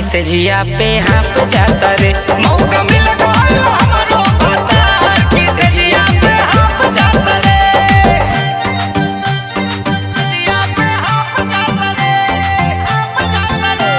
किसे जिया पे हाफ जाता रे मौका मिल गइल हमरो भतार किसे जिया पे हाफ जाता रे जिया पे हाफ जाता रे हाफ जाता रे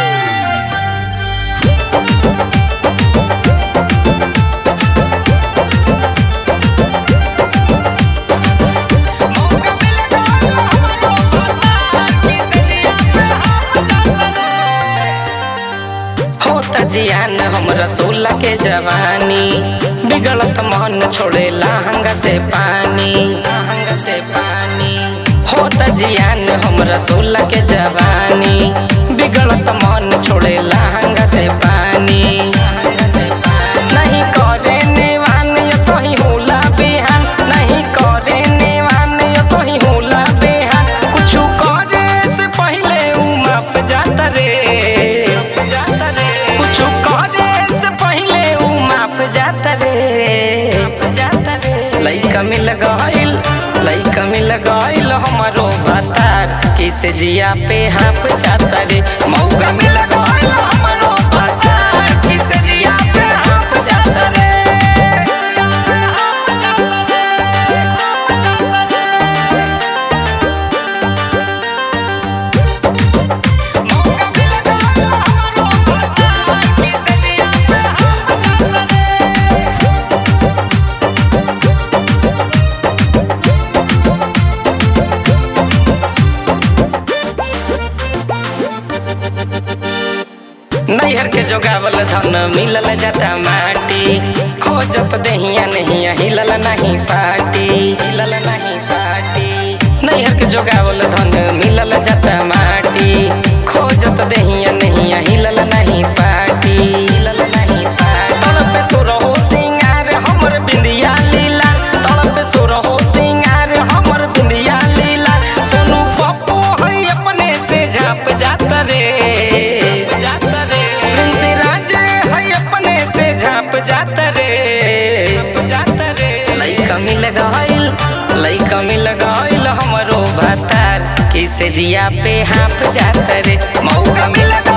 मौका मिल गइल हमरो भतार किसे जिया पे हाफ जाता रे होता जियान हमरा 16 के जवानी बिगड़त मन छोड़े लहंगा से पानी होता जियान हमरा 16 के जवानी बिगड़त मन छोड़े लहंगा से पानी नहीं करे नेवान ये सही होला बेहान नहीं करे नेवान ये सही होला बेहान कुछ करे से पहले उ माफ जाता रे कुछ करे से पहले उ माफ जाता रे लइका मिल गइल हमरो भतार किसे जिया पे हाफ जाता रे मौका मिल गइल हमरो भतार किसे जिया पे हाफ जाता रे हाफ जाता रे हाफ जाता रे मौका मिल गइल हमरो भतार किसे जिया पे हाफ जाता रे नैहर के जोगावल धन मिलल जाता माटी खोजत देहिया नहीं हिलल नहीं पाटी नैहर के जोगावल धन मिलल जाता माटी खोजत देहिया नहीं हिलल नहीं पाटी तड़पे सुरहो सिंगार हमर बिंदिया लीला तड़पे सुरहो सिंगार हमर बिंदिया लीला सोनू पप्पू है अपने से झाप जाता रे जाता रे लइका मिल गइल हमरो भतार किसे जिया पे हाफ जाता रे मौका मिल